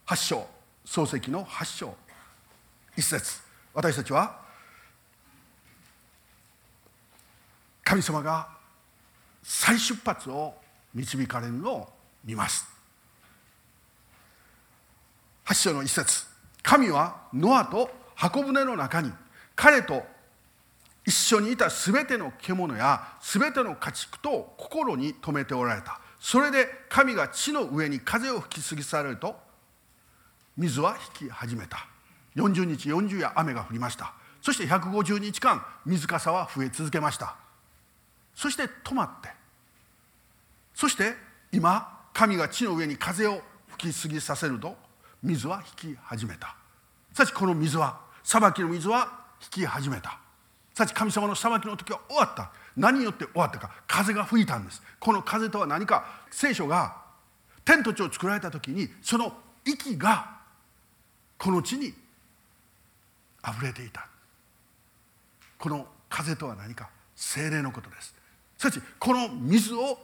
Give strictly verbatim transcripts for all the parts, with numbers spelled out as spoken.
はち章、創世記のはち章一節、私たちは神様が再出発を導かれるのを見ます。はち章の一節、神はノアと箱舟の中に彼と一緒にいたすべての獣やすべての家畜と心に留めておられた。それで神が地の上に風を吹き過ぎ去られると水は引き始めた。よんじゅうにちよんじゅう夜雨が降りました。そしてひゃくごじゅうにちかん水かさは増え続けました。そして止まって、そして今神が地の上に風を吹き過ぎさせると水は引き始めた。さちこの水は、裁きの水は引き始めた。さち神様の裁きの時は終わった。何によって終わったか、風が吹いたんです。この風とは何か、聖書が天と地を作られた時にその息がこの地にあふれていた。この風とは何か、聖霊のことです。さちこの水を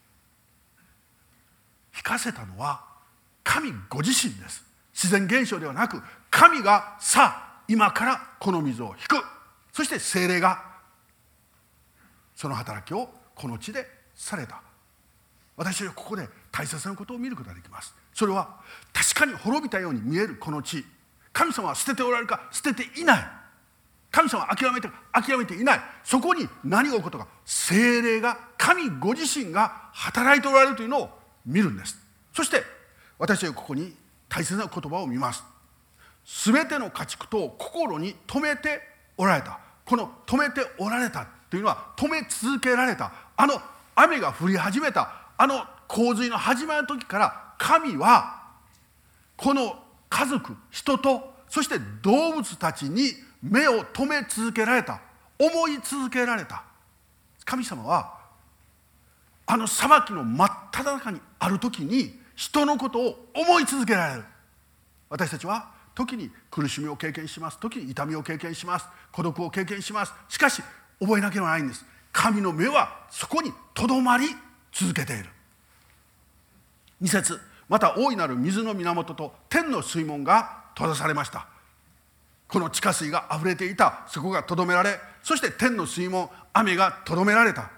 引かせたのは神ご自身です。自然現象ではなく、神がさあ今からこの水を引く。そして聖霊がその働きをこの地でされた。私はここで大切なことを見ることができます。それは確かに滅びたように見えるこの地、神様は捨てておられるか、捨てていない。神様は諦めて諦めていない。そこに何が起こったか、聖霊が、神ご自身が働いておられるというのを見るんです。そして私はここに大切な言葉を見ます。すべての家畜と心に留めておられた。この止めておられたというのは、止め続けられた。あの雨が降り始めた、あの洪水の始まる時から神はこの家族、人とそして動物たちに目を留め続けられた。思い続けられた。神様はあの裁きの真っ只中にある時に人のことを思い続けられる。私たちは時に苦しみを経験します。時に痛みを経験します。孤独を経験します。しかし覚えなければないんです。神の目はそこにとどまり続けている。に節、また大いなる水の源と天の水門が閉ざされました。この地下水があふれていた、そこがとどめられ、そして天の水門、雨がとどめられた。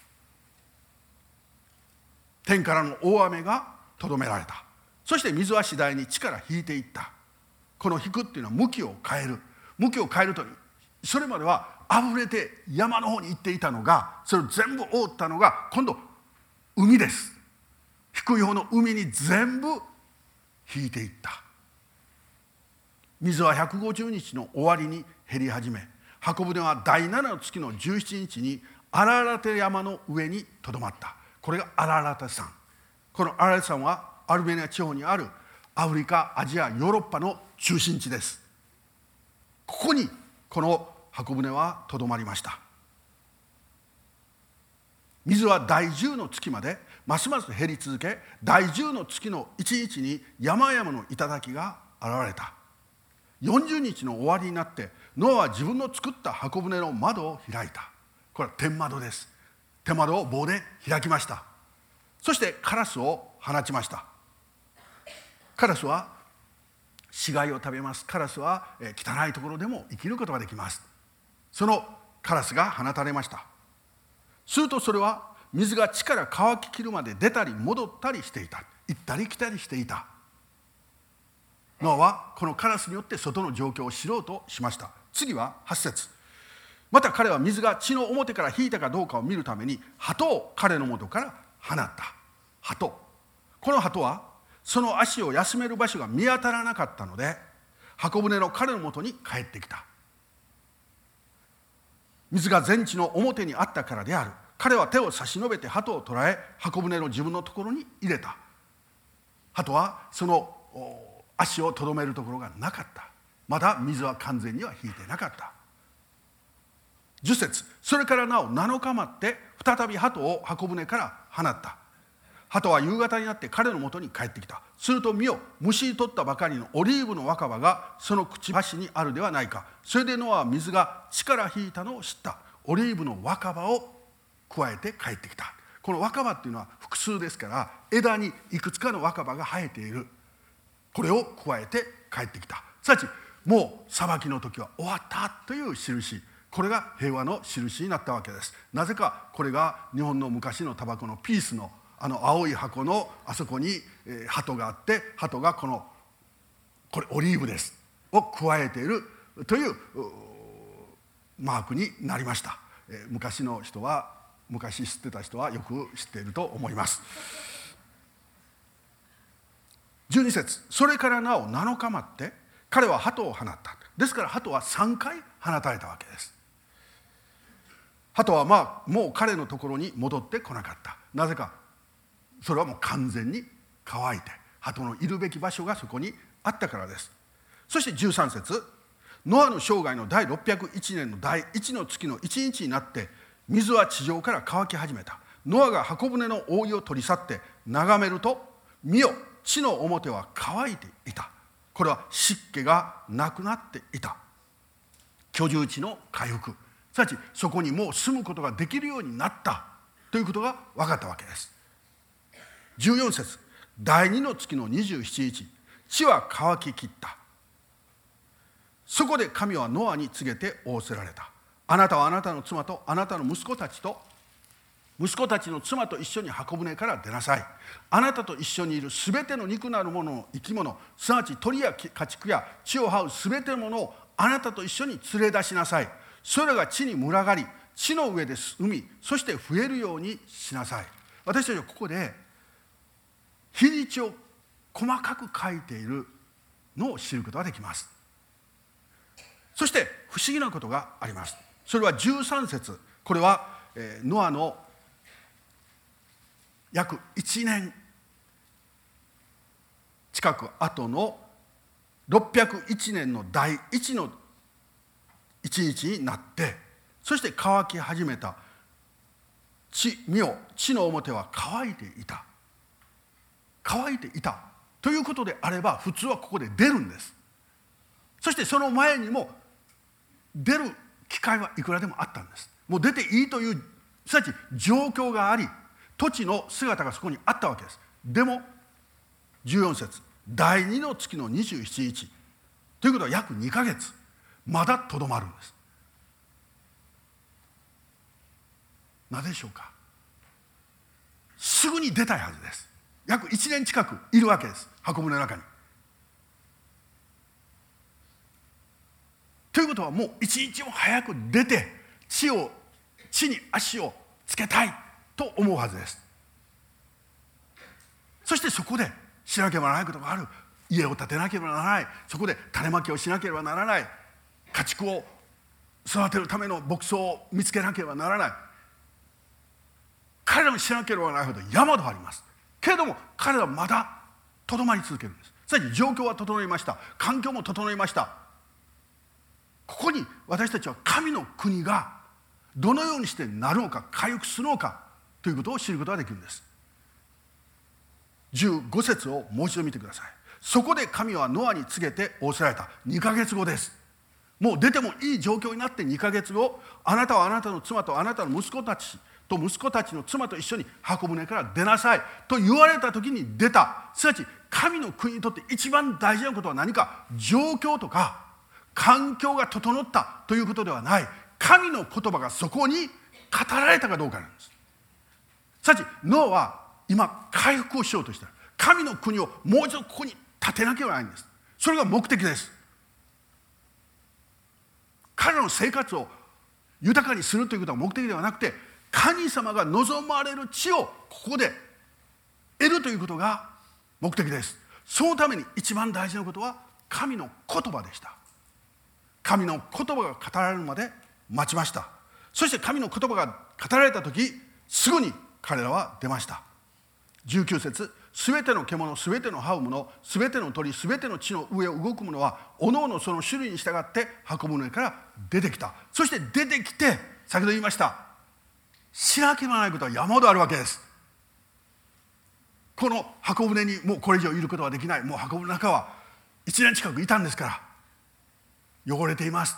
天からの大雨がとどめられた。そして水は次第に地から引いていった。この引くっていうのは向きを変える。向きを変えると、それまでは溢れて山の方に行っていたのが、それを全部覆ったのが今度海です。引くようの海に全部引いていった。水はひゃくごじゅうにちの終わりに減り始め、箱舟はだいななの月のじゅうしちにちにアララテ山の上にとどまった。これがアララテ山。このアララテ山はアルメニア地方にあるアフリカ、アジア、ヨーロッパの中心地です。ここにこの箱舟はとどまりました。水はだいじゅうの月までますます減り続け、だいじゅうの月のいちにちに山々の頂が現れた。よんじゅうにちの終わりになって、ノアは自分の作った箱舟の窓を開いた。これは天窓です。天窓を棒で開きました。そしてカラスを放ちました。カラスは死骸を食べます。カラスは汚いところでも生きることができます。そのカラスが放たれました。するとそれは水が地から乾ききるまで出たり戻ったりしていた。行ったり来たりしていた。ノアはこのカラスによって外の状況を知ろうとしました。次ははち節。また彼は水が地の表から引いたかどうかを見るために鳩を彼の元から放った。鳩。この鳩はその足を休める場所が見当たらなかったので、箱舟の彼の元に帰ってきた。水が全地の表にあったからである。彼は手を差し伸べて鳩を捕らえ、箱舟の自分のところに入れた。鳩はその足をとどめるところがなかった。まだ水は完全には引いてなかった。じゅっ節。それからなおなのか待って再び鳩を箱舟から放った。鳩は夕方になって彼のもとに帰ってきた。すると見よ、むしり取ったばかりのオリーブの若葉がそのくちばしにあるではないか。それでノアは水が地から引いたのを知った。オリーブの若葉を加えて帰ってきた。この若葉っていうのは複数ですから、枝にいくつかの若葉が生えている。 これを加えて帰ってきた。すなわちもう裁きの時は終わったという印、これが平和の印になったわけです。なぜかこれが日本の昔のタバコのピースのあの青い箱のあそこに鳩があって、鳩がこのこれオリーブですを加えているというマークになりました。昔の人は昔知ってた人はよく知っていると思います。じゅうに節、それからなおなのか待って彼は鳩を放った。ですから鳩はさんかい放たれたわけです。鳩はまあもう彼のところに戻ってこなかった。なぜかそれはもう完全に乾いて、鳩のいるべき場所がそこにあったからです。そしてじゅうさん節、ノアの生涯の第ろっぴゃくいちねんの第いちの月のいちにちになって水は地上から乾き始めた。ノアが箱舟の覆いを取り去って眺めると、見よ、地の表は乾いていた。これは湿気がなくなっていた。居住地の回復、すなわちそこにもう住むことができるようになったということが分かったわけです。じゅうよん節、第二の月のにじゅうしちにち、地は乾ききった。そこで神はノアに告げて仰せられた。あなたはあなたの妻とあなたの息子たちと息子たちの妻と一緒に箱舟から出なさい。あなたと一緒にいるすべての肉なるものの生き物、すなわち鳥や家畜や地を這うすべてのものをあなたと一緒に連れ出しなさい。それが地に群がり、地の上で住み、そして増えるようにしなさい。私たちはここで日にちを細かく書いているのを知ることができます。そして不思議なことがあります。それはじゅうさん節、これはノアの約いちねん近く後のろっぴゃくいちねんの第一の一日になって、そして乾き始めた。地、見よ、地の表は乾いていた。乾いていたということであれば、普通はここで出るんです。そしてその前にも出る機会はいくらでもあったんです。もう出ていいというすなわち状況があり、土地の姿がそこにあったわけです。でもじゅうよん節、第二の月のにじゅうしちにちということは約にかげつまだとどまるんです。なぜでしょうか。すぐに出たいはずです。約いちねん近くいるわけです、箱舟の中に。ということはもう一日も早く出て地を地に足をつけたいと思うはずです。そしてそこでしなければならないことがある。家を建てなければならない。そこで種まきをしなければならない。家畜を育てるための牧草を見つけなければならない。彼らもしなければならないほど山ほどあります。けれども彼らはまだとどまり続けるんです。さらに状況は整いました。環境も整いました。ここに私たちは神の国がどのようにしてなるのか、回復するのかということを知ることができるんです。じゅうご節をもう一度見てください。そこで神はノアに告げて仰せられた。にかげつごです。もう出てもいい状況になってにかげつご、あなたはあなたの妻とあなたの息子たちと息子たちの妻と一緒に箱舟から出なさいと言われた時に出た。すなわち神の国にとって一番大事なことは何か、状況とか環境が整ったということではない。神の言葉がそこに語られたかどうかなんです。すなわちノアは今回復をしようとした。神の国をもう一度ここに建てなければならないんです。それが目的です。彼らの生活を豊かにするということは目的ではなくて、神様が望まれる地をここで得るということが目的です。そのために一番大事なことは神の言葉でした。神の言葉が語られるまで待ちました。そして神の言葉が語られた時、すぐに彼らは出ました。じゅうきゅう節、すべての獣、すべての這うもの、すべての鳥、すべての地の上を動くものはおのおのその種類に従って箱舟から出てきた。そして出てきて、先ほど言いましたしなければならないことは山ほどあるわけです。この箱舟にもうこれ以上いることはできない。もう箱舟の中はいちねん近くいたんですから汚れています。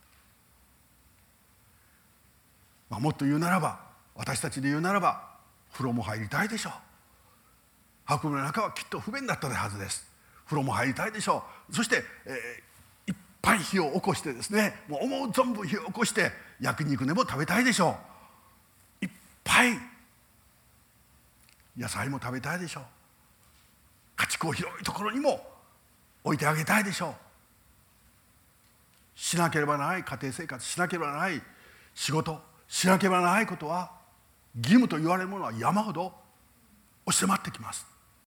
まあ、もっと言うならば、私たちで言うならば風呂も入りたいでしょう。箱舟の中はきっと不便だったはずです。 風呂も入りたいでしょう。そして、えー、いっぱい火を起こしてですね、もう思う存分火を起こして焼肉でも食べたいでしょう。いっぱい野菜も食べたいでしょう。家畜を広いところにも置いてあげたいでしょう。しなければならない家庭生活、しなければならない仕事、しなければならないことは、義務と言われるものは山ほど押し迫ってきます。